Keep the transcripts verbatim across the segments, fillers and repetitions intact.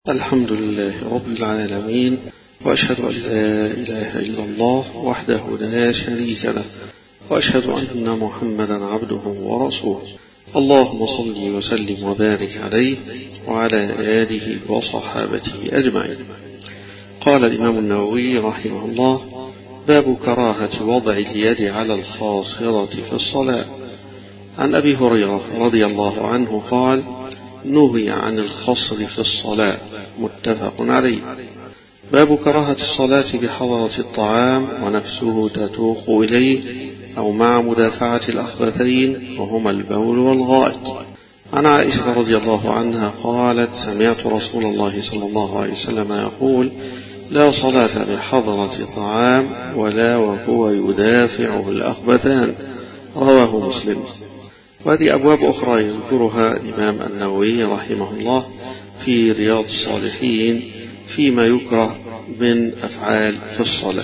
الحمد لله رب العالمين، وأشهد أن لا إله إلا الله وحده لا شريك له، وأشهد أن محمدا عبده ورسوله. اللهم صل وسلم وبارك عليه وعلى آله وصحابته أجمعين. قال الإمام النووي رحمه الله: باب كراهة وضع اليد على الخاصرة في الصلاة. عن أبي هريرة رضي الله عنه قال: نهي عن الخصر في الصلاة، متفق عليه. باب كراهة الصلاة بحضرة الطعام ونفسه تتوق إليه أو مع مدافعة الأخبثين وهما البول والغائط. عن عائشة رضي الله عنها قالت: سمعت رسول الله صلى الله عليه وسلم يقول: لا صلاة بحضرة طعام ولا وهو يدافعه الأخبثان. رواه مسلم. وهذه أبواب أخرى يذكرها الإمام النووي رحمه الله في رياض الصالحين فيما يكره من أفعال في الصلاة.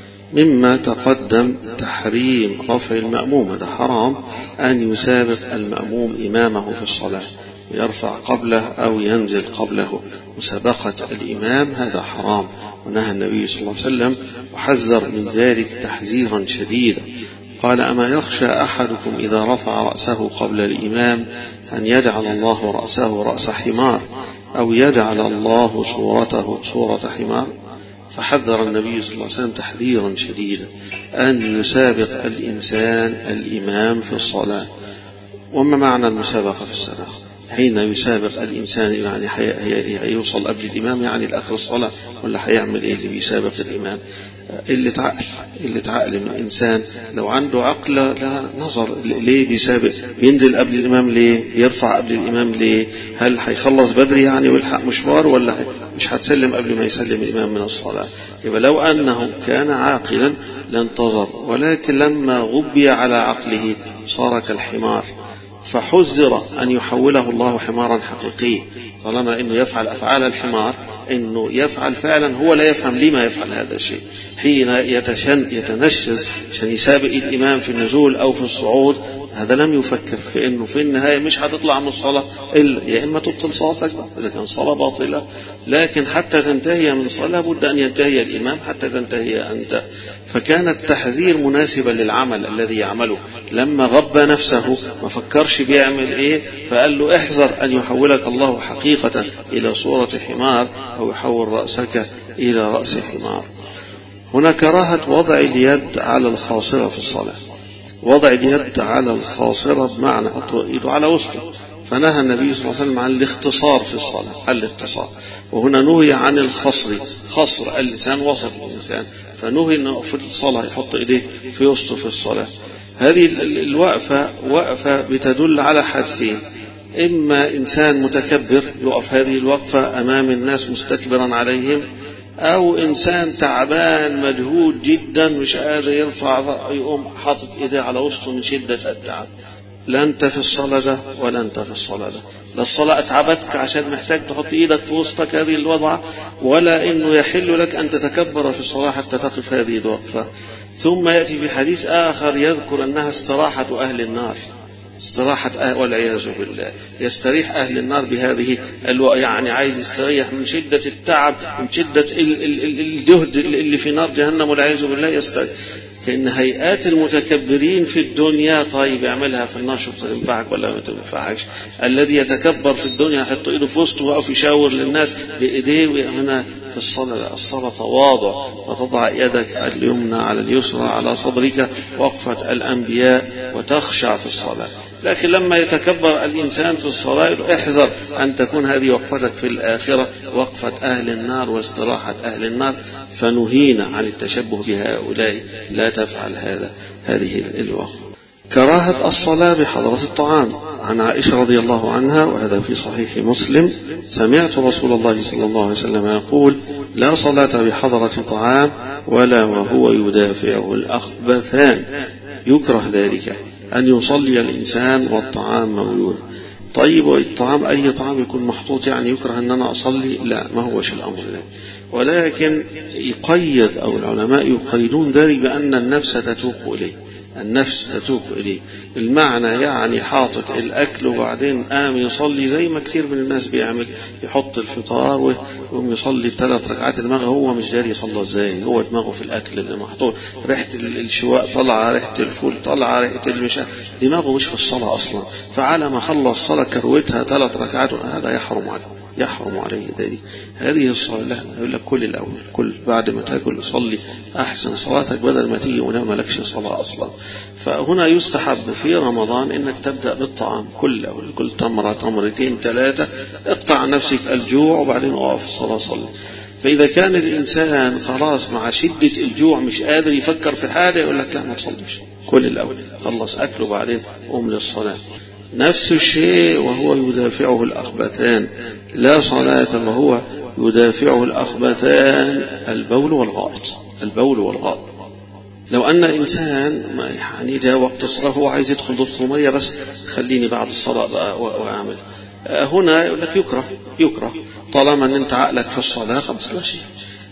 مما تقدم تحريم رفع المأموم، هذا حرام أن يسابق المأموم إمامه في الصلاة ويرفع قبله أو ينزل قبله. مسابقة الإمام هذا حرام، ونهى النبي صلى الله عليه وسلم وحذر من ذلك تحذيرا شديدا. قال: أما يخشى أحدكم إذا رفع رأسه قبل الإمام أن يجعل الله رأسه رأس حمار أو يجعل الله صورته صورة حمار؟ فحذر النبي صلى الله عليه وسلم تحذيرا شديدا أن يسابق الإنسان الإمام في الصلاة. وما معنى المسابقة في الصلاة؟ حين يسابق الإنسان يعني هيوصل قبل الإمام يعني لآخر الصلاة، ولا هيعمل إيه اللي بيسابق الإمام؟ اللي تعقل اللي تعقل من الإنسان لو عنده عقل لا نظر ليه بيسابق، بينزل قبل الإمام ليه، يرفع قبل الإمام ليه، هل هيخلص بدري يعني ويلحق مشوار، ولا مش هتسلم قبل ما يسلم الإمام من الصلاة؟ يبقى لو أنه كان عاقلا لانتظر، ولكن لما غبي على عقله صار كالحمار، فحذر أن يحوله الله حمارا حقيقي. طالما أنه يفعل أفعال الحمار، أنه يفعل فعلا هو لا يفهم لما يفعل هذا الشيء. حين يتشن يتنشز عشان يسابق الإمام في النزول أو في الصعود، هذا لم يفكر في أنه في النهاية مش هتطلع من الصلاة إلا يا إما تبطل صلاتك إذا كان الصلاة باطلة، لكن حتى تنتهي من الصلاة بد أن ينتهي الإمام حتى تنتهي أنت. فكان التحذير مناسبا للعمل الذي يعمله. لما غب نفسه ما فكرش بيعمل إيه، فقال له: احذر أن يحولك الله حقيقة إلى صورة حمار أو يحول رأسك إلى رأس حمار. هنا كراهة وضع اليد على الخاصرة في الصلاة. وضع اليد على الخاصرة بمعنى حط إيده على وسطه، فنهى النبي صلى الله عليه وسلم عن الاختصار في الصلاة، الاختصار. وهنا نهي عن الخصر، خصر اللسان وسط الإنسان، فنهي أنه في الصلاة يحط إيديه في وسطه في الصلاة. هذه الوقفة وقفة بتدل على حاجتين: إما إنسان متكبر يقف هذه الوقفة أمام الناس مستكبرا عليهم، أو إنسان تعبان مجهود جدا مش قادر يرفع يقوم حاطط إيديه على وسطه من شدة التعب. لا أنت في الصلاة ده ولا أنت في الصلاة ده، لا الصلاة اتعبتك عشان محتاج تحط إيدك في وسطك هذه الوضعة، ولا إنه يحل لك أن تتكبر في الصلاة حتى تقف هذه الوقفة. ثم يأتي في حديث آخر يذكر أنها استراحة أهل النار، استراحة أهل والعياذ بالله. يستريح أهل النار بهذه الو... يعني عايز يستريح من شدة التعب، من شدة ال... ال... ال... الجهد اللي في نار جهنم والعياذ بالله يستريح. فإن هيئات المتكبرين في الدنيا طيب يعملها في النار، شوف تنفعك ولا ما تنفعكش. الذي يتكبر في الدنيا يحط إيده في وسطه أو يشاور للناس بإيديه ويعملها في الصلاة. الصلاة تواضع، فتضع يدك اليمنى على اليسرى على صدرك وقفة الأنبياء وتخشع في الصلاة. لكن لما يتكبر الإنسان في الصلاة احذر أن تكون هذه وقفتك في الآخرة وقفة أهل النار واستراحة أهل النار، فنهينا عن التشبه بهؤلاء، لا تفعل هذا هذه الوقفة. كراهة الصلاة بحضرة الطعام. عن عائشة رضي الله عنها وهذا في صحيح مسلم: سمعت رسول الله صلى الله عليه وسلم يقول: لا صلاة بحضرة طعام ولا وهو يدافعه الأخبثان. يكره ذلك أن يصلي الإنسان والطعام موجود. طيب الطعام أي طعام يكون محطوط يعني يكره أن أنا أصلي؟ لا، ما هوش الأمر ذلك، ولكن يقيد أو العلماء يقيدون ذلك بأن النفس تتوق إليه، النفس تتوب إليه. المعنى يعني حاطط الأكل وبعدين قام يصلي زي ما كثير من الناس بيعمل، يحط الفطار ويقوم يصلي ثلاث ركعات، دماغه هو مش داري يصلي ازاي، هو دماغه في الأكل اللي محطوط، ريحة الشواء طلع، ريحة الفول طلع، ريحة المشا، دماغه مش في الصلاة أصلا. فعلى ما خلص صلاة كروتها ثلاث ركعات، هذا يحرم عليه، يحرم عليه ذلك. هذه الصلاة لا، يقول لك كل الأول، كل بعد ما تاكل صلي أحسن صلاتك بدل ما تيجي ولا مالكش صلاة أصلا. فهنا يستحب في رمضان إنك تبدأ بالطعام كل أول، كل تمرة تمرتين ثلاثة، اقطع نفسك الجوع وبعدين اقف الصلاة صلي. فإذا كان الإنسان خلاص مع شدة الجوع مش قادر يفكر في حاجة، يقول لك لا ما تصليش، كل الأول خلص أكله وبعدين قوم للصلاة. نفس الشيء وهو يدافعه الأخبثان، لا صلاة وهو يدافعه الأخبثان البول والغائط، البول والغائط. لو أن إنسان يعني جاء وقت الصلاة هو عايز يدخل دورة مية، بس خليني بعد الصلاة بقى وأعمل، هنا يقول لك يكره، يكره طالما أن أنت عقلك في الصلاة خمس لا شيء.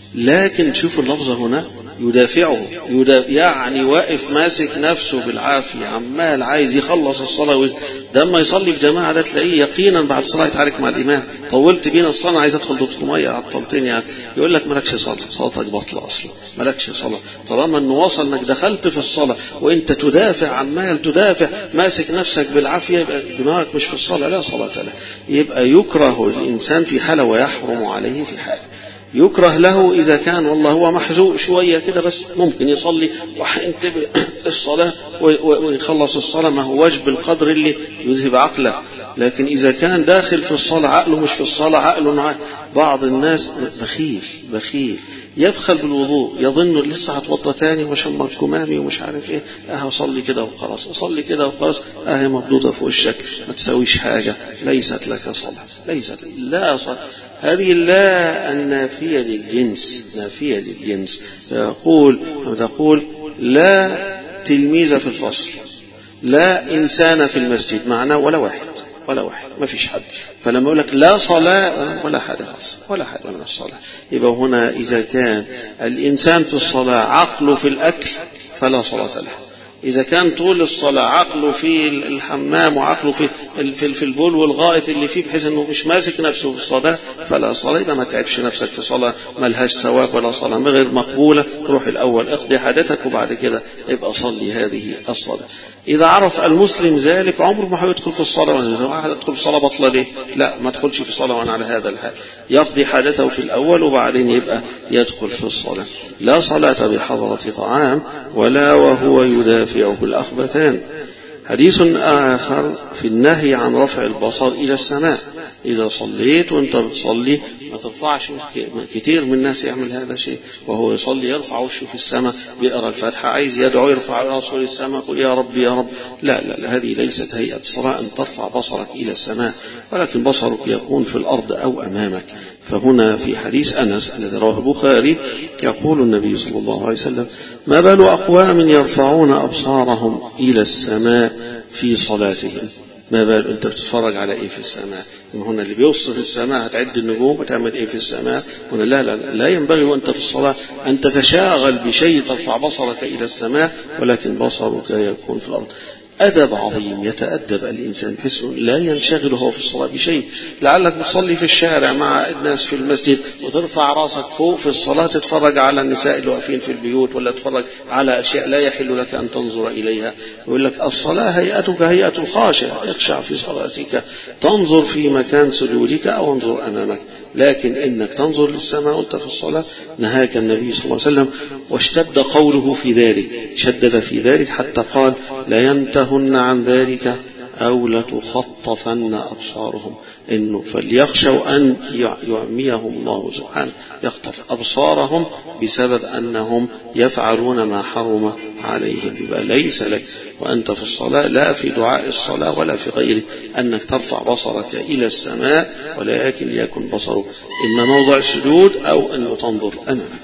لكن شوف اللفظة هنا يدافعه، يدافع يعني واقف ماسك نفسه بالعافية، عمال عايز يخلص الصلاة. ده ما يصلي في جماعة ده تلاقيه يقينا بعد الصلاة يتعارك مع الإمام، طولت بينا الصلاة عايز أدخل دكتور مية عطلتني يعني. يقول لك مالكش صلاة، صلاتك باطلة أصلا، مالكش صلاة طالما أنه وصل أنك دخلت في الصلاة وأنت تدافع، عمال تدافع ماسك نفسك بالعافية، يبقى دماغك مش في الصلاة، لا صلاة له. يبقى يكره الإنسان في حالة ويحرم عليه في حالة. يكره له إذا كان والله هو محزوق شوية كده بس ممكن يصلي وينتبه الصلاة ويخلص الصلاة، ما هوش بالقدر اللي يذهب عقله. لكن إذا كان داخل في الصلاة عقله مش في الصلاة، عقله معاه. بعض الناس بخيل بخيل يبخل بالوضوء، يظن لسه هتوضى تاني وشمر كمامي ومش عارف ايه، اه اصلي كده وخلاص، اصلي كده وخلاص، اه مردودة في وشك ما تسويش حاجة، ليست لك صلاة، ليست لا صلاة. هذه لا النافية للجنس، نافية للجنس. تقول تقول لا تلميذ في الفصل، لا إنسان في المسجد، معناه ولا واحد، ولا واحد ما فيش حد. فلما يقول لك لا صلاة ولا حاجة خاص، ولا حاجة من الصلاة. يبقى هنا إذا كان الإنسان في الصلاة عقله في الأكل فلا صلاة له. إذا كان طول الصلاة عقله في الحمام وعقله في في البول والغائط اللي فيه، بحيث أنه مش ماسك نفسه في الصلاة، فلا صلاة. يبقى ما تعبش نفسك في صلاة ما لهاش ثواب ولا صلاة غير مقبولة. روح الأول اقضي حاجتك وبعد كده يبقى صلي هذه الصلاة. إذا عرف المسلم ذلك عمره ما هيدخل في الصلاة واحد يدخل في الصلاة بطلة ليه؟ لا، ما تدخلش في الصلاة وانا على هذا الحال، يقضي حاجته في الأول وبعدين يبقى يدخل في الصلاة. لا صلاة بحضرة طعام ولا وهو يدافعه الأخبثان. حديث آخر في النهي عن رفع البصر إلى السماء. إذا صليت وانت بتصلي ما ترفعش، كتير من الناس يعمل هذا الشيء وهو يصلي يرفع وشه في السماء، بيقرأ الفاتحة عايز يدعو يرفع راسه للسماء، قل يا رب يا رب. لا لا, لا هذه ليست هيئة الصلاة أن ترفع بصرك إلى السماء، ولكن بصرك يكون في الأرض أو أمامك. فهنا في حديث أنس الذي رواه البخاري يقول النبي صلى الله عليه وسلم: ما بال أقوام يرفعون أبصارهم إلى السماء في صلاتهم. ما بال أنت بتتفرج على إيه في السماء؟ هنا اللي بيوصف السماء هتعد النجوم وتعمل إيه في السماء؟ هنا لا لا لا ينبغي وأنت في الصلاة أن تتشاغل بشيء ترفع بصرك إلى السماء، ولكن بصرك يكون في الأرض. أدب عظيم يتأدب الإنسان بحيث لا ينشغل هو في الصلاة بشيء. لعلك بتصلي في الشارع مع الناس في المسجد وترفع راسك فوق في الصلاة تتفرج على النساء اللي واقفين في البيوت، ولا تتفرج على أشياء لا يحل لك أن تنظر إليها. يقول لك الصلاة هيئتك هيئة الخاشع، اخشع في صلاتك، تنظر في مكان سجودك أو انظر أمامك. لكن إنك تنظر للسماء وأنت في الصلاة نهاك النبي صلى الله عليه وسلم، واشتد قوله في ذلك، شدد في ذلك حتى قال: لا ينتهن عن ذلك أو لتخطفن أبصارهم. إنه فليخشوا أن يعميهم الله سبحانه، يخطف أبصارهم بسبب أنهم يفعلون ما حرم عليهم. يبقى ليس لك وأنت في الصلاة، لا في دعاء الصلاة ولا في غيره، أنك ترفع بصرك إلى السماء، ولكن ليكن بصرك إما موضع السجود أو أنه تنظر أمامك.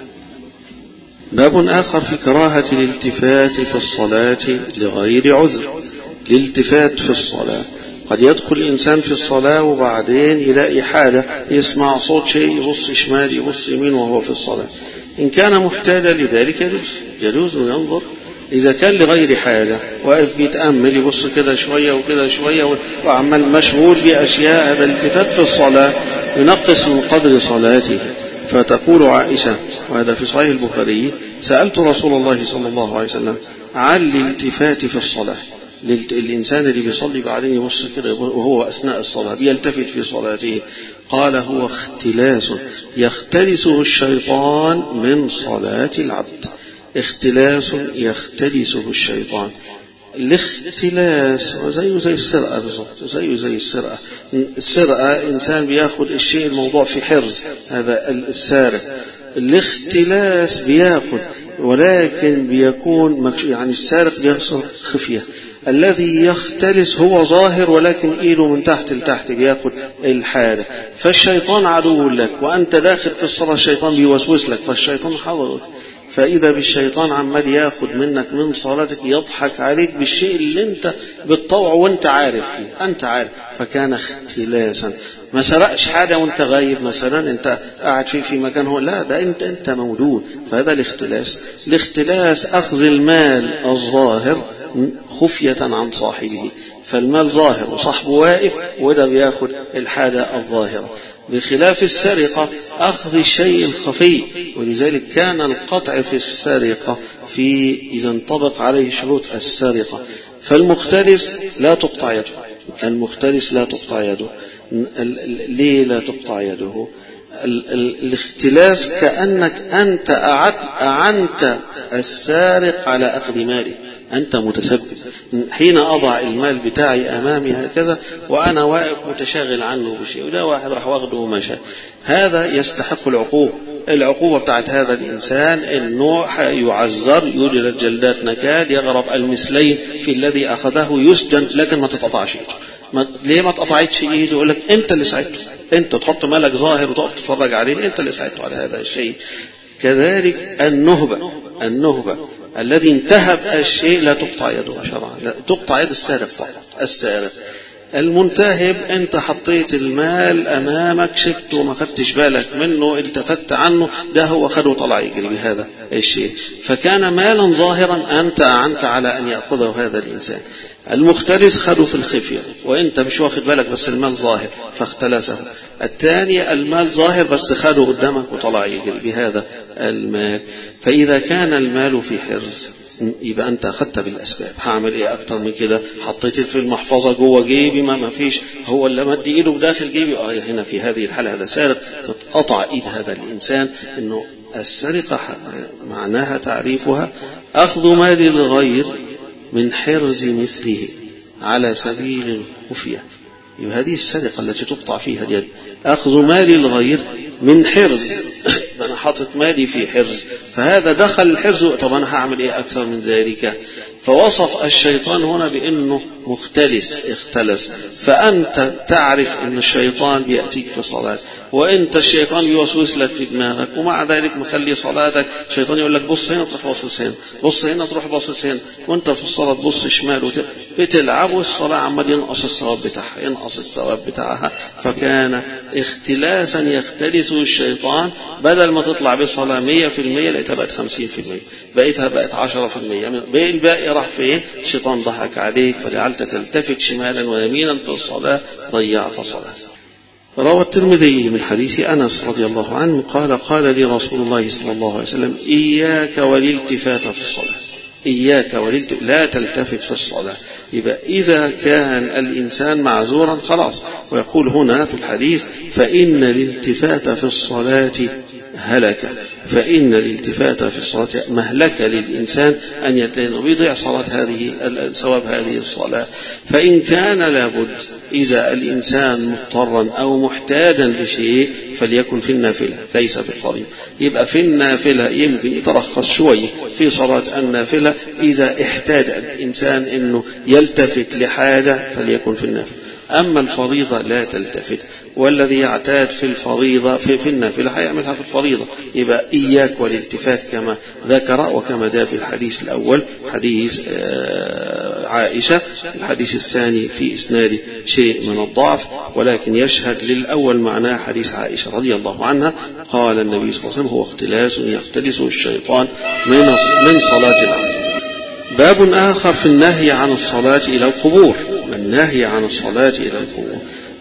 باب آخر في كراهة الالتفات في الصلاة لغير عذر. الالتفات في الصلاة، قد يدخل الإنسان في الصلاة وبعدين يلاقي حاجة، يسمع صوت شيء، يبص شمال يبص يمين وهو في الصلاة. إن كان محتاجا لذلك يجوز يجوز أن ينظر إذا كان لغير حاجة واقف بيتأمل يبص كده شوية وكده شوية وعمال مشغول بأشياء، هذا الالتفات في الصلاة ينقص من قدر صلاته. فتقول عائشة وهذا في صحيح البخاري: سألت رسول الله صلى الله عليه وسلم عن الالتفات في الصلاة. الإنسان اللي بيصلي بعدين يبص كده وهو أثناء الصلاة بيلتفت في صلاته، قال: هو اختلاس يختلسه الشيطان من صلاة العبد. اختلاس يختلسه الشيطان. الاختلاس زيه زي السرقة بالضبط، زيه زي السرقة. السرقة إنسان بياخد الشيء الموضوع في حرز، هذا السارق. الاختلاس بياخد ولكن بيكون يعني السارق بيصل خفية، الذي يختلس هو ظاهر ولكن إيده من تحت لتحت بياخد الحالة. فالشيطان عدو لك وأنت داخل في الصلاة، الشيطان بيوسوس لك، فالشيطان حضرك. فإذا بالشيطان عمال ياخد منك من صلاتك، يضحك عليك بالشيء اللي انت بالطوع وانت عارف فيه، انت عارف. فكان اختلاسا. ما سرقش حاجة وانت غايب مثلا، انت قاعد فيه في مكان هو لا، ده انت انت موجود. فهذا الاختلاس. الاختلاس أخذ المال الظاهر خفية عن صاحبه، فالمال ظاهر وصاحبه واقف وده بياخد الحاجة الظاهرة، بخلاف السرقة أخذ الشيء الخفي. ولذلك كان القطع في السرقة في إذا انطبق عليه شروط السرقة. فالمختلس لا تقطع يده، المختلس لا تقطع يده. ليه لا تقطع يده؟ الاختلاس كأنك أنت أعنت السارق على أخذ ماله، أنت متسبب. حين أضع المال بتاعي أمامي هكذا وأنا واقف متشاغل عنه بشيء، وده واحد راح واخده ومشى، هذا يستحق العقوبة. العقوبة بتاعت هذا الإنسان إنه يعذر، يجلد جلدات نكال، يغرب المثلين في الذي أخذه، يسجن، لكن ما تتقطعش ايده. ليه ما تقطعتش ايده؟ يقول لك أنت اللي ساعدته، أنت تحط مالك ظاهر وتقف تتفرج عليه، أنت اللي ساعدته على هذا الشيء. كذلك النهبة، النهبة الذي انتهب الشيء لا تقطع يده شرعا، لا تقطع يد السارق فقط. السارق المنتهب انت حطيت المال امامك، شفته وما خدتش بالك منه، التفت عنه، ده هو خده طلع يجري بهذا الشيء، فكان مالا ظاهرا انت اعنت على ان ياخذه هذا الانسان. المختلس خده في الخفية وانت مش واخد بالك، بس المال ظاهر فاختلسه. الثاني المال ظاهر بس خده قدامك وطلع يجري بهذا المال. فإذا كان المال في حرز يبقى أنت أخذت بالأسباب. هعمل إيه أكتر من كده؟ حطيت في المحفظة جوه جيبي، ما ما فيش، هو اللي مد إيده بداخل جيبي، آه هنا في هذه الحالة هذا سارق، تتقطع إيد هذا الإنسان. إنه السرقة معناها تعريفها أخذ مال الغير من حرز مثله على سبيل الخفية. يبقى هذه السرقة التي تقطع فيها اليد، أخذ مال الغير من حرز. أنا حاطط مالي في حرز، فهذا دخل الحرز، طب أنا هعمل إيه أكثر من ذلك؟ فوصف الشيطان هنا بأنه مختلس، اختلس. فأنت تعرف أن الشيطان بيأتيك في صلاة، وأنت الشيطان بيوسوس لك في دماغك، ومع ذلك مخلي صلاتك الشيطان يقول لك بص هنا تروح باصص هنا، بص هنا تروح باصص هنا، وأنت في الصلاة تبص شمال وت... بتلعب، والصلاة عمال ينقص الثواب بتاعها، ينقص الثواب بتاعها. فكان اختلاسا يختلس الشيطان، بدل ما تطلع بالصلاة مية في المية لقيتها بقت خمسين في المية، بقيتها بقت عشرة في المية، الباقي راح فين؟ الشيطان ضحك عليك فجعلت تلتفت شمالا ويمينا في الصلاة، ضيعت صلاة. روى الترمذي من حديث أنس رضي الله عنه قال: قال لي رسول الله صلى الله عليه وسلم: إياك والالتفات في الصلاة، إياك والالتفات، لا تلتفت في الصلاة. يبقى إذا كان الإنسان معذورا خلاص. ويقول هنا في الحديث: فإن الالتفات في الصلاة هلكة، فإن الالتفات في الصلاة مهلكة للإنسان، أن يضيع صلاة هذه ثواب هذه الصلاة. فإن كان لابد، إذا الإنسان مضطرا أو محتاجا لشيء فليكن في النافلة ليس في الفريضة. يبقى في النافلة يمكن يترخص شوية في صلاة النافلة، إذا احتاج الإنسان أنه يلتفت لحاجة فليكن في النافلة. أما الفريضة لا تلتفت، والذي يعتاد في الفريضة في, في النافلة هيعملها في الفريضة. يبقى إياك والالتفات كما ذكر وكما جاء في الحديث الأول حديث عائشة. الحديث الثاني في إسناده شيء من الضعف، ولكن يشهد للأول معناه حديث عائشة رضي الله عنها. قال النبي صلى الله عليه وسلم: هو اختلاس يختلسه الشيطان من من صلاة العبد. باب آخر في النهي عن الصلاة إلى القبور، النهي عن الصلاة إلى القبور.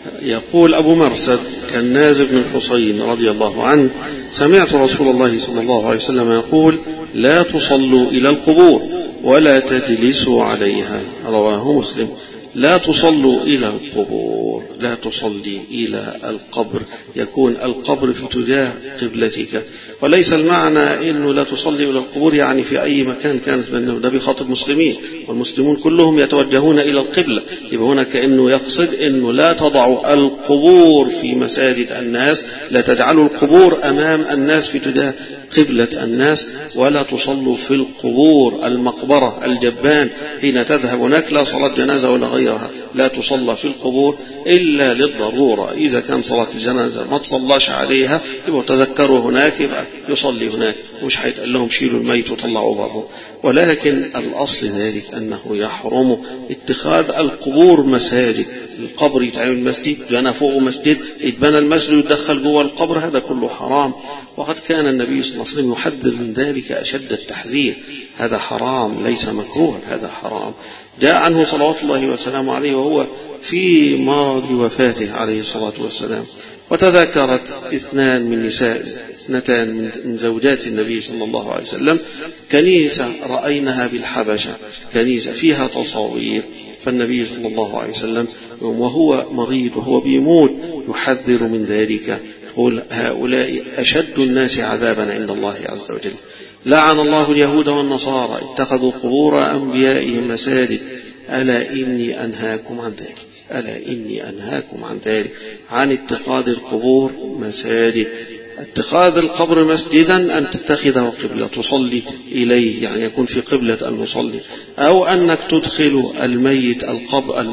يقول أبو مرثد كناز بن الحصين رضي الله عنه: سمعت رسول الله صلى الله عليه وسلم يقول: لا تصلوا إلى القبور ولا تجلسوا عليها. رواه مسلم. لا تصلوا إلى القبور، لا تصلي إلى القبر، يكون القبر في اتجاه قبلتك، وليس المعنى إنه لا تصلي إلى القبور يعني في أي مكان كانت، ده بخاطب مسلمين والمسلمون كلهم يتوجهون إلى القبلة، يبقى هنا كأنه يقصد إنه لا تضعوا القبور في مساجد الناس، لا تجعلوا القبور أمام الناس في اتجاه قبلة الناس، ولا تصلوا في القبور، المقبرة، الجبان، حين تذهب هناك لا صلاة جنازة ولا غيرها، لا تصلى في القبور إلا للضرورة. إذا كان صلاة الجنازة ما تصلاش عليها يبقى تذكروا هناك، يبقى يصلي هناك، مش هيتقال لهم شيلوا الميت وطلعوا بره. ولكن الأصل ذلك أنه يحرم اتخاذ القبور مساجد، القبر يتعمل مسجد، بنى فوق مسجد، يتبنى المسجد ويدخل جوه القبر، هذا كله حرام. وقد كان النبي صلى الله عليه وسلم يحذر من ذلك أشد التحذير، هذا حرام ليس مكروه، هذا حرام. جاء عنه صلوات الله وسلامه عليه وهو في مرض وفاته عليه الصلاة والسلام، وتذكرت اثنان من نساء اثنتان من زوجات النبي صلى الله عليه وسلم كنيسة رأينها بالحبشة، كنيسة فيها تصاوير، فالنبي صلى الله عليه وسلم وهو مريض وهو بيموت يحذر من ذلك، يقول: هؤلاء أشد الناس عذابا عند الله عز وجل. لعن الله اليهود والنصارى اتخذوا قبور أنبيائهم مساجد، ألا إني أنهاكم عن ذلك، ألا إني أنهاكم عن ذلك، عن اتخاذ القبور مساجد. اتخاذ القبر مسجدا أن تتخذه قبلة تصلي إليه، يعني يكون في قبلة المصلي، أو أنك تدخل الميت القبر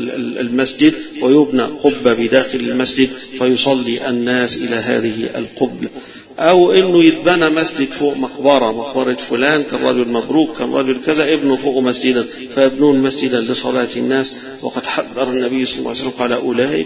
المسجد ويبنى قبة بداخل المسجد فيصلي الناس إلى هذه القبلة، أو إنه يتبنى مسجد فوق مقبرة، مقبرة فلان كالرجل مبروك كالرجل كذا، ابنه فوق مسجدا فيبنون مسجدا لصلاة الناس. وقد حذر النبي صلى الله عليه وسلم قال: أولئك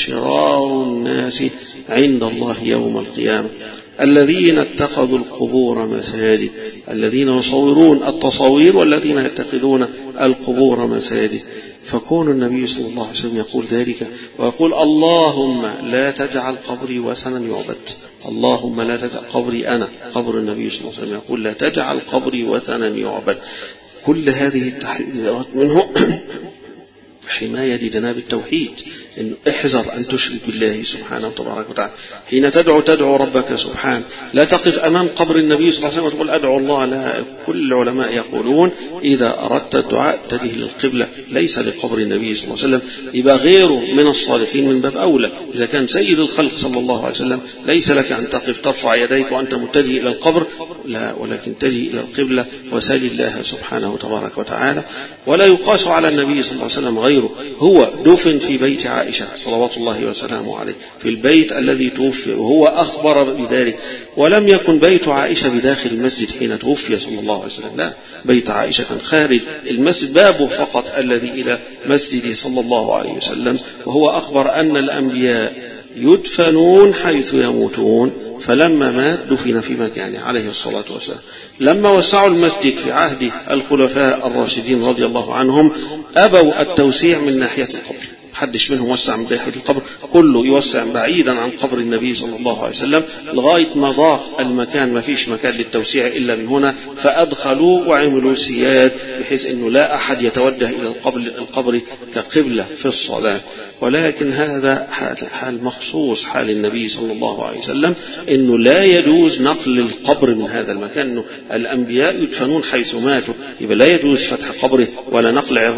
شرار الناس عند الله يوم القيامة الذين اتخذوا القبور مساجد، الذين يصورون التصاوير والذين يتخذون القبور مساجد. فكون النبي صلى الله عليه وسلم يقول ذلك ويقول: اللهم لا تجعل قبري وثنا يعبد، اللهم لا تجعل قبري أنا، قبر النبي صلى الله عليه وسلم يقول: لا تجعل قبري وثنا يعبد. كل هذه التحذيرات منه حماية لجناب التوحيد، إنه احذر أن تشرك بالله سبحانه وتبارك وتعالى. حين تدعو تدعو ربك سبحانه، لا تقف أمام قبر النبي صلى الله عليه وسلم وتقول أدعو الله. لا، كل العلماء يقولون إذا أردت الدعاء اتجه للقبلة، ليس لقبر النبي صلى الله عليه وسلم، يبقى غيره من الصالحين من باب أولى. إذا كان سيد الخلق صلى الله عليه وسلم ليس لك أن تقف ترفع يديك وأنت متجه إلى القبر، لا، ولكن تجه إلى القبلة وسل الله سبحانه وتبارك وتعالى. ولا يقاس على النبي صلى الله عليه وسلم غيره، هو دفن في بيت عائشة صلوات الله وسلامه عليه، في البيت الذي توفي، وهو أخبر بذلك. ولم يكن بيت عائشة بداخل المسجد حين توفي صلى الله عليه وسلم، لا، بيت عائشة كان خارج المسجد، بابه فقط الذي إلى مسجد صلى الله عليه وسلم. وهو أخبر أن الأنبياء يدفنون حيث يموتون، فلما مات دفن في مكانه عليه الصلاة والسلام. لما وسعوا المسجد في عهد الخلفاء الراشدين رضي الله عنهم أبوا التوسيع من ناحية القبر، محدش منهم وسع من ناحية القبر، كله يوسع بعيدا عن قبر النبي صلى الله عليه وسلم لغاية ما ضاق المكان، ما فيش مكان للتوسيع إلا من هنا، فأدخلوا وعملوا سياد بحيث أنه لا أحد يتوجه إلى القبر, القبر كقبلة في الصلاة. ولكن هذا حال مخصوص حال النبي صلى الله عليه وسلم، أنه لا يجوز نقل القبر من هذا المكان، أنه الأنبياء يدفنون حيث ماتوا، يبقى لا يجوز فتح قبره ولا نقل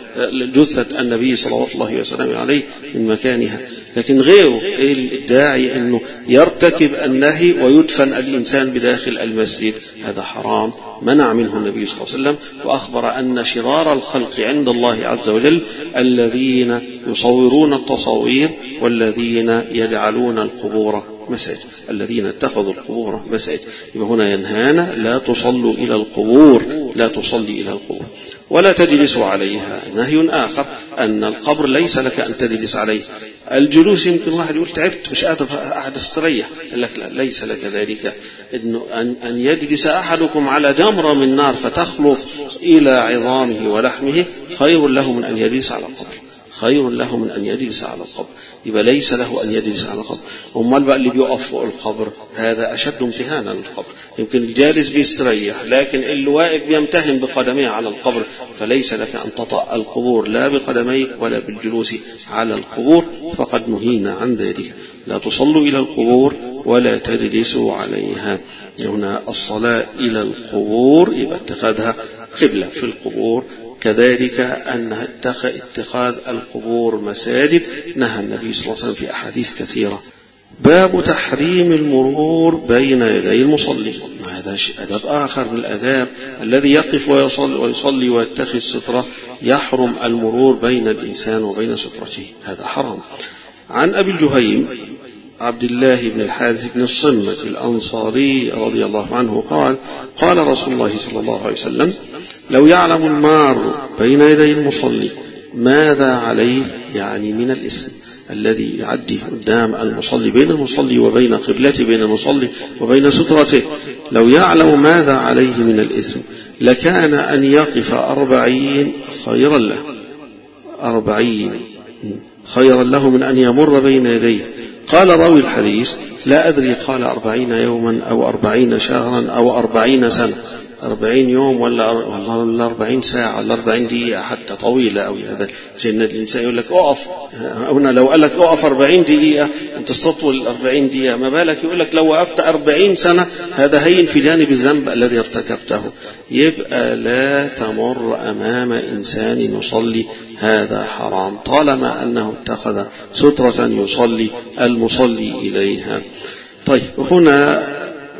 جثة النبي صلى الله عليه وسلم عليه من مكانها. لكن غيره الداعي أنه يرتكب النهي ويدفن الإنسان بداخل المسجد، هذا حرام، منع منه النبي صلى الله عليه وسلم. وأخبر أن شرار الخلق عند الله عز وجل الذين يصورون التصاوير والذين يجعلون القبور مساجد، الذين اتخذوا القبور مساجد. يبقى هنا ينهانا لا تصلوا إلى القبور، لا تصلي إلى القبور ولا تجلسوا عليها. نهي آخر أن القبر ليس لك أن تجلس عليه، الجلوس يمكن واحد يقول تعبت مش قادر قاعد استريح، قال لك لا، ليس لك ذلك. إنه أن أن يجلس أحدكم على جمرة من نار فتخلص إلى عظامه ولحمه خير له من أن يجلس على القبر، خير له من أن يجلس على القبر. يبقى ليس له أن يجلس على القبر. أمال بقى اللي بيقف فوق القبر هذا أشد امتهانا للقبر. يمكن الجالس بيستريح، لكن اللي واقف بيمتهن بقدميه على القبر، فليس لك أن تطأ القبور لا بقدميك ولا بالجلوس على القبور، فقد نهينا عن ذلك. لا تصلوا إلى القبور ولا تجلسوا عليها. هنا الصلاة إلى القبور يبقى اتخاذها قبلة في القبور. كذلك أن اتخاذ القبور مساجد نهى النبي صلى الله عليه وسلم في أحاديث كثيرة. باب تحريم المرور بين يدي المصلي. هذا أدب آخر من الآداب. الذي يقف ويصلي, ويصلي ويتخذ سترة يحرم المرور بين الإنسان وبين سترته، هذا حرام. عن أبي الجهيم عبد الله بن الحارث بن الصمت الأنصاري رضي الله عنه قال قال رسول الله صلى الله عليه وسلم: لو يعلم المار بين يدي المصلي ماذا عليه، يعني من الإثم الذي يعدي قدام المصلي بين المصلي وبين قبلته، بين المصلي وبين سترته، لو يعلم ماذا عليه من الإثم لكان أن يقف أربعين خيرا له، أربعين خيرا له من أن يمر بين يديه. قال راوي الحديث: لا أدري قال أربعين يوما أو أربعين شهرا أو أربعين سنة، أربعين يوم ولا أربعين ساعة ولا أربعين دقيقة حتى طويلة أو هذا. عشان الإنسان يقول لك أقف هنا، لو قال لك أقف أربعين دقيقة أنت تستطول أربعين دقيقة، ما بالك يقول لك لو وقفت أربعين سنة، هذا هين في جانب الذنب الذي ارتكبته. يبقى لا تمر أمام إنسان يصلي، هذا حرام طالما أنه اتخذ سترة يصلي المصلي إليها. طيب هنا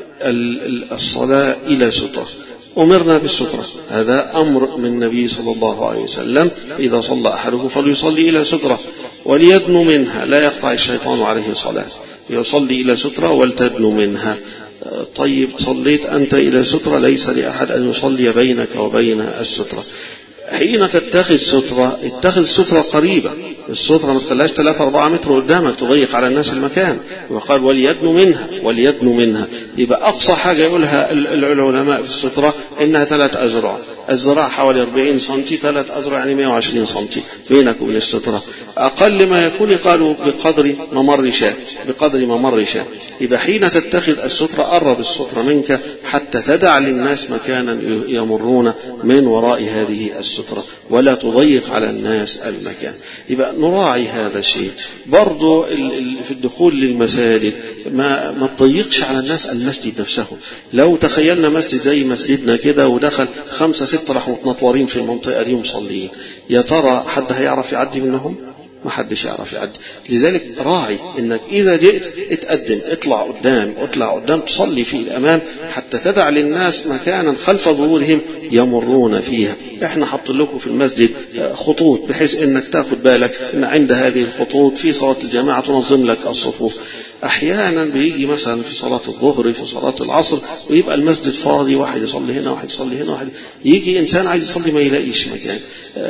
الصلاة إلى سترة، أمرنا بالسترة، هذا أمر من النبي صلى الله عليه وسلم: إذا صلى أحدكم فليصلي إلى سترة وليدنو منها لا يقطع الشيطان عليه صلاة، يصلي إلى سترة ولتدنو منها. طيب صليت أنت إلى سترة، ليس لأحد أن يصلي بينك وبين السترة. حين تتخذ سترة اتخذ السترة قريبة، السترة ما تخليهاش ثلاثة أربعة متر قدامك تضيق على الناس المكان. وقال وليدنو منها، وليدنو منها. يبقى أقصى حاجة يقولها العلماء في السترة إنها ثلاث أذرع، الذراع حوالي أربعين سنتي، ثلاث أذرع يعني مئة وعشرين سنتي بينك وبين السترة. أقل ما يكون قالوا بقدر ممر شاة، بقدر ممر شاة. يبقى حين تتخذ السترة قرب السترة منك حتى تدع للناس مكانا يمرون من وراء هذه السترة ولا تضيق على الناس المكان. يبقى نراعي هذا الشيء. برضو في الدخول للمساجد ما ما تضيقش على الناس المسجد نفسه. لو تخيلنا مسجد زي مسجدنا كده ودخل خمسة ستة راح متنطورين في المنطقة دي مصلين، يا ترى حد هيعرف يعدي منهم؟ ما حدش يعرف يعدي. لذلك راعي انك اذا جئت اتقدم، اطلع قدام، اطلع قدام تصلي في الامام حتى تدع للناس مكانا خلف ظهورهم يمرون فيها. احنا حط لكم في المسجد خطوط بحيث انك تاخد بالك ان عند هذه الخطوط في صلاة الجماعة تنظم لك الصفوف. احيانا بيجي مثلا في صلاة الظهر في صلاة العصر ويبقى المسجد فاضي، واحد يصلي هنا واحد يصلي هنا، واحد يجي انسان عايز يصلي ما يلاقيش مكان.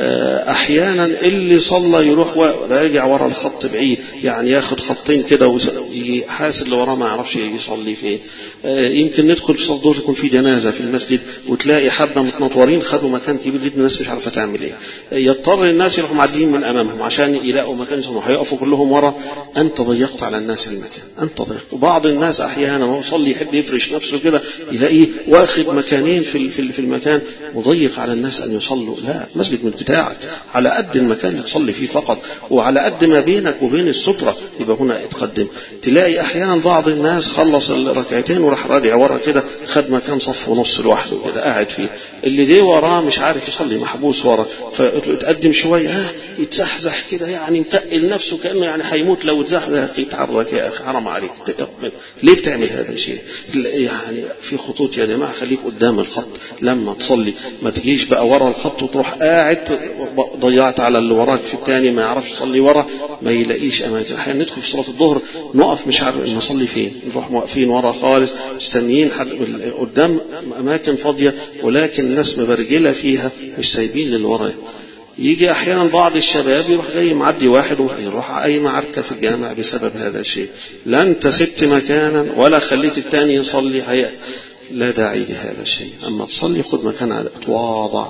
احيانا اللي صلى يروح راجع ورا الخط بعيد، يعني ياخد خطين كده ويحاسب اللي وراه ما يعرفش يصلي فين. يمكن ندخل في صلاة الظهر يكون في جنازة في المسجد وتلاقي حبة متنطورين خدوا مكان كبير جدا، الناس مش عارفة تعمل ايه، يضطر الناس يروحوا معديين من امامهم عشان يلاقوا مكان يصلوا، هيقفوا كلهم ورا. انت ضيقت على الناس المكان، انت ضيقت. وبعض الناس احيانا وهو يصلي يحب يفرش نفسه كده يلاقيه واخد مكانين في في المكان مضيق على الناس ان يصلوا. لا، المسجد من بتاعك على قد المكان اللي تصلي فيه فقط وعلى قد ما بينك وبين السترة. يبقى هنا اتقدم. تلاقي احيانا بعض الناس خلص الركعتين وراح راجع ورا كده خد مكان صف ونص لوحده كده قاعد فيه، اللي دي وراه مش عارف يصلي محبوس ورا، فيتقدم شويه ها يتزحزح كده يعني متقل نفسه كانه يعني هيموت لو اتزحزح. يتحرك يا اخي حرام عليك، ليه بتعمل هذا الشيء؟ يعني في خطوط يا جماعه خليك قدام الخط لما تصلي، ما تجيش بقى ورا الخط وتروح قاعد ضيعت على اللي وراك في الثاني ما يعرفش يصلي ورا ما يلاقيش اماكن. احيانا ندخل في صلاه الظهر نقف مش عارف نصلي فين، نروح واقفين ورا خالص مستنيين حد قدام اماكن فاضيه ولكن الناس مبرجله فيها مش سايبين للي ورا. يجي أحيانا بعض الشباب يروح جاي معدي واحد ويروح أي معركة في الجامع بسبب هذا الشيء. لا أنت سبت مكانا ولا خليت التاني يصلي، هي لا داعي لهذا الشيء. أما تصلي خد مكان على تواضع،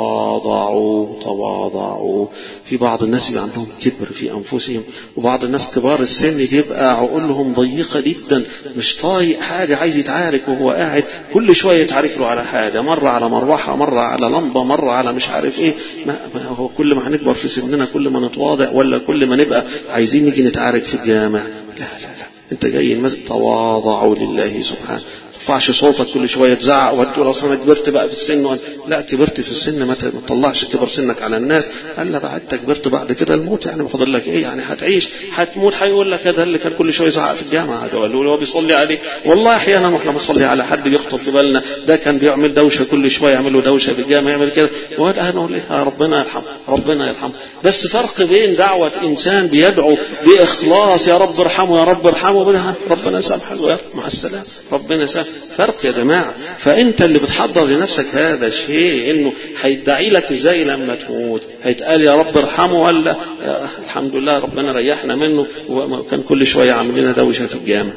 تواضعوا تواضعوا. في بعض الناس اللي عندهم كبر في أنفسهم، وبعض الناس كبار السن بيبقى عقولهم ضيقة جدا، مش طايق حاجة، عايز يتعارك وهو قاعد كل شوية يتعارك له على حاجة، مرة على مروحة، مرة على لمبة، مرة على مش عارف ايه. ما هو كل ما هنكبر في سننا كل ما نتواضع، ولا كل ما نبقى عايزين نيجي نتعارك في الجامع؟ لا لا لا، انت جاي المسجد تواضعوا لله سبحانه. ما ترفعش صوتك كل شويه تزعق وتقول اصل انا كبرت بقى في السن و... لا، كبرت في السن ما تطلعش كبر سنك على الناس. قال لا بقى انت كبرت بعد كده الموت، يعني فاضل لك ايه؟ يعني هتعيش هتموت. هيقول لك ده اللي كان كل شويه يزعق في الجامعه، ده اللي هو بيصلي عليه. والله احيانا واحنا بنصلي على حد بيخطب في بالنا ده كان بيعمل دوشه كل شويه، يعمل له دوشه في الجامع، يعمل كده، وهذا نقول ايه؟ ربنا يرحمه ربنا يرحمه. بس فرق بين دعوه انسان بيدعو باخلاص يا رب ارحمه يا رب ارحمه، ربنا يسامحه مع السلامه، ربنا يسامحه، فرق يا جماعه. فانت اللي بتحضر لنفسك هذا الشيء، انه هيدعي لك ازاي لما تموت؟ هيتقال يا رب ارحمه ولا الحمد لله ربنا ريحنا منه وكان كل شويه عامل لنا دوشه في الجامع؟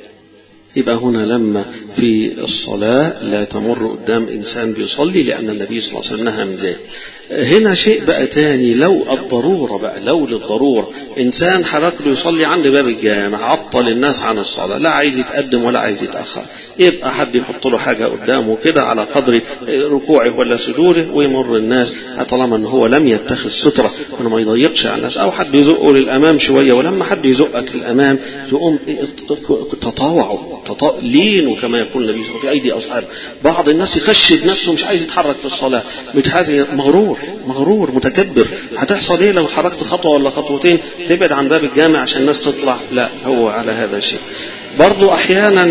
يبقى هنا لما في الصلاة لا تمر قدام إنسان بيصلي، لأن النبي صلى الله عليه وسلم نهى من ذلك. هنا شيء بقى تاني، لو الضرورة بقى، لو للضرورة إنسان حرك له يصلي عند باب الجامع، عطل الناس عن الصلاة، لا عايز يتقدم ولا عايز يتأخر، يبقى حد يحط له حاجة قدامه كده على قدر ركوعه ولا سجوده ويمر الناس، طالما أنه هو لم يتخذ سترة وأنه ما يضيقش على الناس، أو حد يزقه للأمام شوية، ولما حد يزقك للأمام تقوم تطاوعوا لينوا كما يقول النبي صلى الله عليه وسلم في أيدي أصحابه. بعض الناس يخشد نفسه مش عايز يتحرك في الصلاة، مغرور مغرور متكبر. هتحصل ايه لو حركت خطوة ولا خطوتين تبعد عن باب الجامع عشان الناس تطلع؟ لا، هو على هذا الشيء. برضو احيانا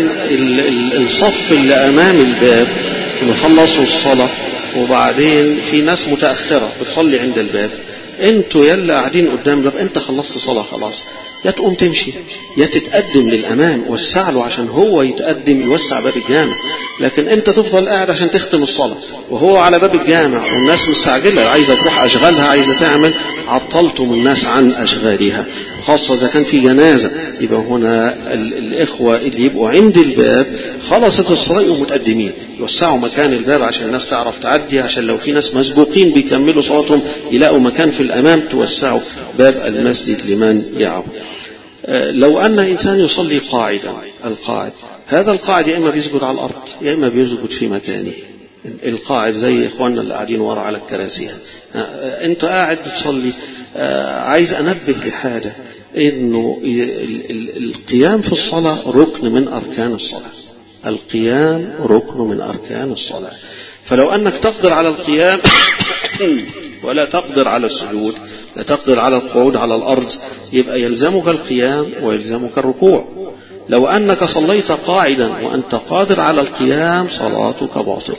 الصف اللي امام الباب يخلصوا الصلاة وبعدين في ناس متأخرة بتصلي عند الباب، انتوا يلا قاعدين قدام الباب، انت خلصت صلاة خلاص، يا تقوم تمشي يا تتقدم للأمام، وسع له عشان هو يتقدم يوسع باب الجامع. لكن انت تفضل قاعد عشان تختم الصلاة وهو على باب الجامع والناس مستعجلة عايزة تروح أشغالها، عايزة تعمل، عطلتم الناس عن أشغالها، خاصة إذا كان في جنازة. يبقى هنا الإخوة اللي يبقوا عند الباب خلصت الصلاة ومتقدمين يوسعوا مكان الباب عشان الناس تعرف تعدي، عشان لو في ناس مسبوقين بيكملوا صلاتهم يلاقوا مكان في الأمام، توسعوا باب المسجد لمن يعود. لو أن إنسان يصلي قاعدا، القاعد هذا القاعد يا إما بيسجد على الأرض يا إما بيسجد في مكانه. القاعد زي إخواننا اللي قاعدين ورا على الكراسي، أنت قاعد بتصلي. عايز أنبه لحاجة، إنه القيام في الصلاة ركن من أركان الصلاة، القيام ركن من أركان الصلاة. فلو أنك تقدر على القيام ولا تقدر على السجود، لا تقدر على القعود على الأرض، يبقى يلزمك القيام ويلزمك الركوع. لو أنك صليت قاعدا وأنت قادر على القيام صلاتك باطلة.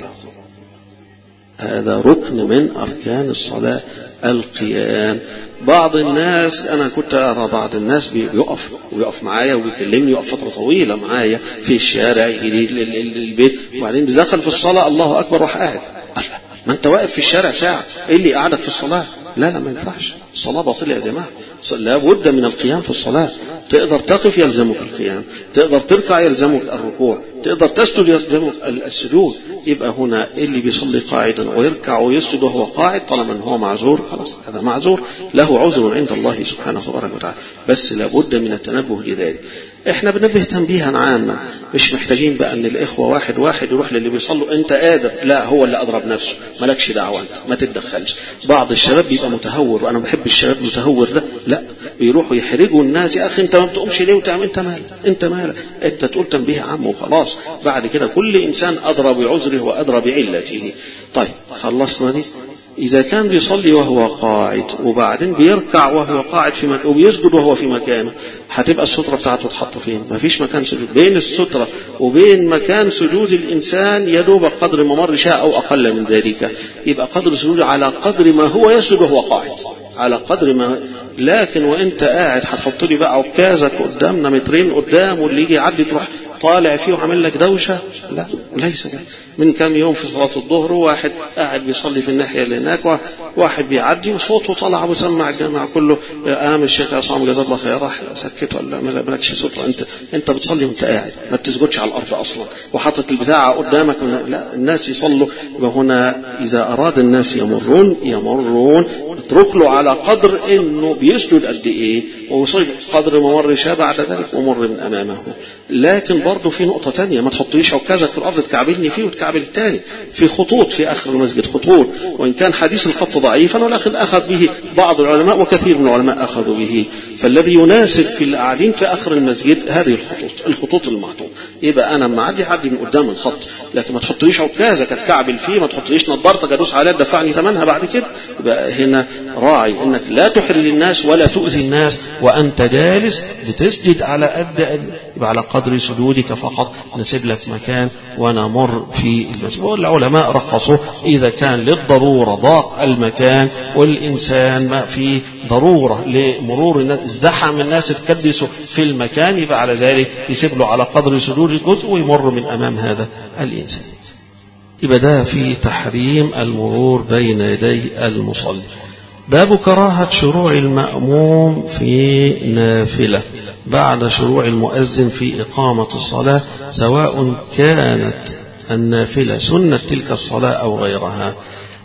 هذا ركن من أركان الصلاة، القيام. بعض الناس، أنا كنت أرى بعض الناس بيقف ويقف معايا وبيكلمني، يقف فترة طويلة معايا في الشارع يجي البيت وبعدين دخل في الصلاة الله أكبر راح قاعد. ما أنت واقف في الشارع ساعة، إيه اللي قعدك في الصلاة؟ لا لا، ما ينفعش، الصلاة باطلة يا جماعة. لا بد من القيام في الصلاة. تقدر تقف يلزمك القيام، تقدر تركع يلزمك الركوع، تقدر تسجد يلزمك السجود. يبقى هنا اللي بيصلي قاعدا ويركع ويسجد وهو قاعد طالما هو معذور خلاص، هذا معذور له عذر عند الله سبحانه وتعالى، بس لابد من التنبه لذلك. احنا بنبه تنبيها عاما، مش محتاجين بقى ان الاخوه واحد واحد يروح للي بيصلوا انت قادر، لا، هو اللي اضرب نفسه، مالكش دعوه انت، ما تتدخلش. بعض الشباب بيبقى متهور، وانا بحب الشباب المتهور ده، لا، بيروحوا يحرجوا الناس، يا اخي انت ما بتقومش ليه وتعمل؟ انت مالك انت مالك انت تقول تنبيه عام وخلاص. بعد كده كل انسان ادرى بعذره وادرى بعلته. طيب خلصنا دي. إذا كان بيصلي وهو قاعد وبعدين بيركع وهو قاعد في مكانه وبيسجد وهو في مكانه، هتبقى السترة بتاعته تحط فين؟ ما فيش مكان سجود. بين السترة وبين مكان سجود الإنسان يدوب قدر ممر شاء أو أقل من ذلك، يبقى قدر سجوده على قدر ما هو يسجد وهو قاعد، على قدر ما. لكن وانت قاعد هتحط لي بقى عكازك قدامنا مترين قدام، واللي يجي يعدي تروح طالع فيه وعمل لك دوشه؟ لا، ليس كده. من كم يوم في صلاه الظهر واحد قاعد بيصلي في الناحيه اللي هناك واحد بيعدي وصوته طلع وسمع الجامع كله، قام الشيخ عصام جزاه الله خير راح سكته ولا مالكش صوت، انت انت بتصلي وانت قاعد ما بتسجدش على الارض اصلا وحاطط البتاع قدامك. لا، الناس يصلوا. وهنا اذا اراد الناس يمرون يمرون اترك له على قدر انه بيسجد قد ايه ويصيب قدر ممر شاء، بعد ذلك ومر من امامه. لكن برضه في نقطه ثانيه، ما تحطليش عكازك في الارض تكعبلني فيه وتكعبل الثاني. في خطوط في اخر المسجد، خطوط، وان كان حديث الخط ضعيفا ولكن اخذ به بعض العلماء وكثير من العلماء اخذوا به. فالذي يناسب في القاعدين في اخر المسجد هذه الخطوط، الخطوط المحطوط. يبقى انا لما اعدي اعدي من قدام الخط، لكن ما تحطليش عكازك اتكعبل فيه، ما تحطليش نظارتك ادوس عليها تدفعني ثمنها بعد كده. يبقى هنا راعي انك لا تحرج الناس ولا تؤذي الناس وانت جالس بتسجد على قد يبقى على قدر سجودك فقط. نسيب لك مكان ونمر في المسجد. والعلماء رخصوا اذا كان للضروره ضاق المكان والانسان ما في ضروره لمرور الناس، ازدحم الناس تكدسوا في المكان، يبقى على ذلك يسيب له على قدر سجود الجزء ويمر من امام هذا الانسان. يبقى ده في تحريم المرور بين يدي المصلي. باب كراهة شروع المأموم في نافلة بعد شروع المؤذن في إقامة الصلاة، سواء كانت النافلة سنة تلك الصلاة أو غيرها.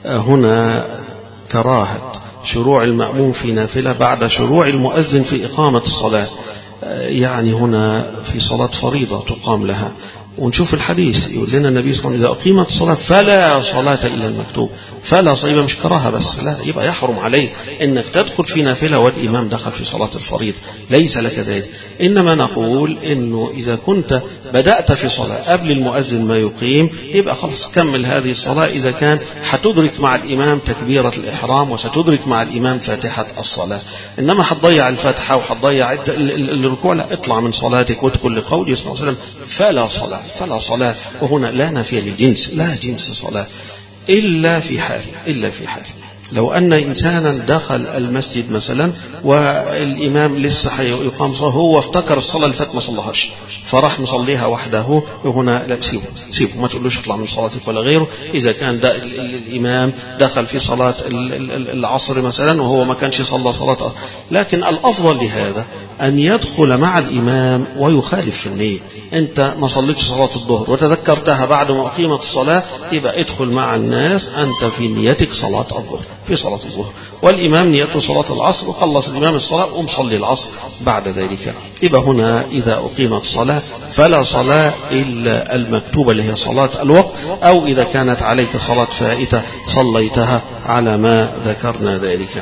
هنا كراهة شروع المأموم في نافلة بعد شروع المؤذن في إقامة الصلاة، يعني هنا في صلاة فريضة تقام لها. ونشوف الحديث يقول لنا النبي صلى الله عليه وسلم إذا أقيمت الصلاة فلا صلاة إلا المكتوب. فلا صيبة مش كراهة بس، لا، يبقى يحرم عليك إنك تدخل في نافلة والإمام دخل في صلاة الفريضة، ليس لك ذلك. إنما نقول إنه إذا كنت بدأت في صلاة قبل المؤذن ما يقيم، يبقى خلاص كمل هذه الصلاة. إذا كان هتدرك مع الإمام تكبيرة الإحرام وستدرك مع الإمام فاتحة الصلاة، إنما هتضيع الفاتحة وهتضيع الركوع، لا، اطلع من صلاتك وادخل لقوله صلى الله عليه وسلم فلا صلاة فلا صلاة. وهنا لا نافية للجنس، لا جنس صلاة إلا في حال إلا في حال لو أن إنسانا دخل المسجد مثلا والإمام لسه يقام صلاة، هو افتكر الصلاة اللي فات ما صلىهاش فراح مصليها وحده، وهنا لا، سيبه سيبه ما تقولوش اطلع من صلاتك ولا غيره. إذا كان ده الإمام دخل في صلاة العصر مثلا وهو ما كانش صلى صلاة، لكن الأفضل لهذا أن يدخل مع الإمام ويخالف في النية. أنت ما صليتش صلاة الظهر وتذكرتها بعد ما أقيمت الصلاة، يبقى ادخل مع الناس أنت في نيتك صلاة الظهر في صلاة الظهر، والإمام نيته صلاة العصر، وخلص الإمام الصلاة ومصلي العصر بعد ذلك. يبقى هنا إذا أقيمت الصلاة فلا صلاة إلا المكتوبة اللي هي صلاة الوقت، أو إذا كانت عليك صلاة فائتة صليتها على ما ذكرنا ذلك.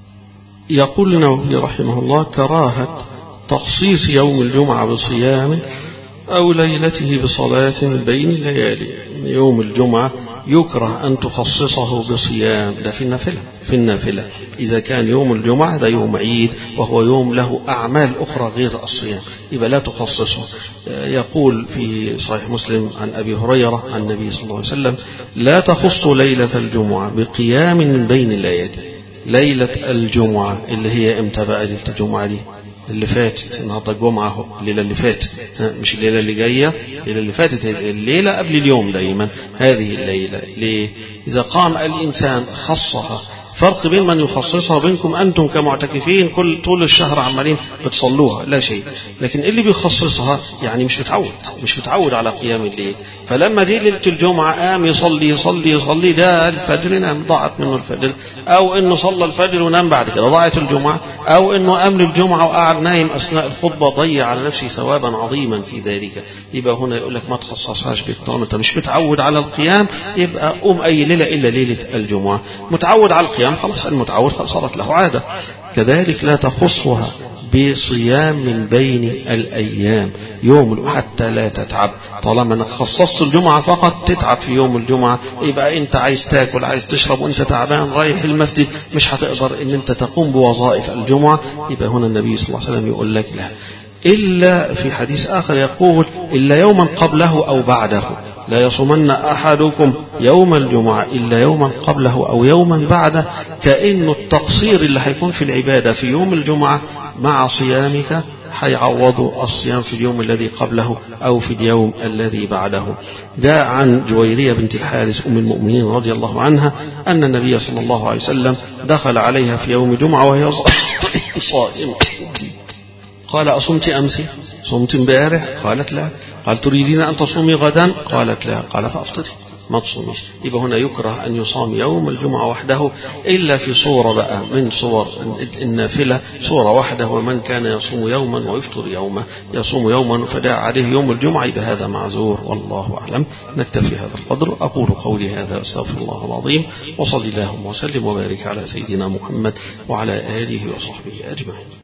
يقول النووي رحمه الله: كراهة تخصيص يوم الجمعة بصيام أو ليلته بصلاة بين الليالي. يوم الجمعة يكره أن تخصصه بصيام، ده في النافلة في النافلة إذا كان يوم الجمعة ده يوم عيد وهو يوم له أعمال أخرى غير الصيام، يبقى لا تخصصه. يقول في صحيح مسلم عن أبي هريرة عن النبي صلى الله عليه وسلم: لا تخص ليلة الجمعة بقيام من بين الليالي. ليلة الجمعة اللي هي امتى بقى ليلة الجمعة دي؟ اللي فاتت، النهارده الجمعة اهو، الليلة اللي فاتت، مش الليلة اللي جاية، الليلة اللي فاتت، الليلة قبل اليوم دايما هذه الليلة. ليه؟ إذا قام الإنسان خصها، فرق بين من يخصصها وبينكم أنتم كمعتكفين كل طول الشهر عمالين بتصلوها لا شيء، لكن اللي بيخصصها يعني مش متعود مش متعود على قيام الليل، فلما دي ليلة الجمعة قام يصلي يصلي يصلي ده الفجر نام ضاعت منه الفجر، أو إنه صلى الفجر ونام بعد كده ضاعت الجمعة، أو إنه قام للجمعة وقعد نايم أثناء الخطبة ضيع على نفسه ثوابا عظيما في ذلك. يبقى هنا يقول لك ما تخصصهاش بالطعام، أنت مش متعود على القيام، يبقى قوم أي ليلة إلا ليلة الجمعة. متعود على القيام خلاص، المتعود صارت له عادة. كذلك لا تخصها بصيام من بين الأيام يوم حتى لا تتعب. طالما انك خصصت الجمعة فقط تتعب في يوم الجمعة، يبقى انت عايز تاكل عايز تشرب وانت تعبان رايح المسجد مش هتقدر ان انت تقوم بوظائف الجمعة. يبقى هنا النبي صلى الله عليه وسلم يقول لك لا، إلا في حديث آخر يقول: إلا يوما قبله أو بعده، لا يصومن أحدكم يوم الجمعة إلا يوما قبله أو يوما بعده. كأنه التقصير اللي هيكون في العبادة في يوم الجمعة مع صيامك هيعوضوا الصيام في اليوم الذي قبله أو في اليوم الذي بعده. جاء عن جويرية بنت الحارث أم المؤمنين رضي الله عنها أن النبي صلى الله عليه وسلم دخل عليها في يوم جمعة وهي صائمة، قال أصمت أمس؟ صمت امبارح؟ قالت لا. قال تريدين أن تصومي غدا؟ قالت لا. قال فأفطري ما تصوميش. يبقى هنا يكره أن يصام يوم الجمعة وحده إلا في صورة بقى من صور النافلة، صورة واحدة، ومن كان يصوم يوما ويفطر يوما، يصوم يوما فداع عليه يوم الجمعة، بهذا معذور. والله أعلم. نكتفي هذا القدر. أقول قولي هذا واستغفر الله العظيم، وصلي اللهم وسلم وبارك على سيدنا محمد وعلى آله وصحبه أجمعين.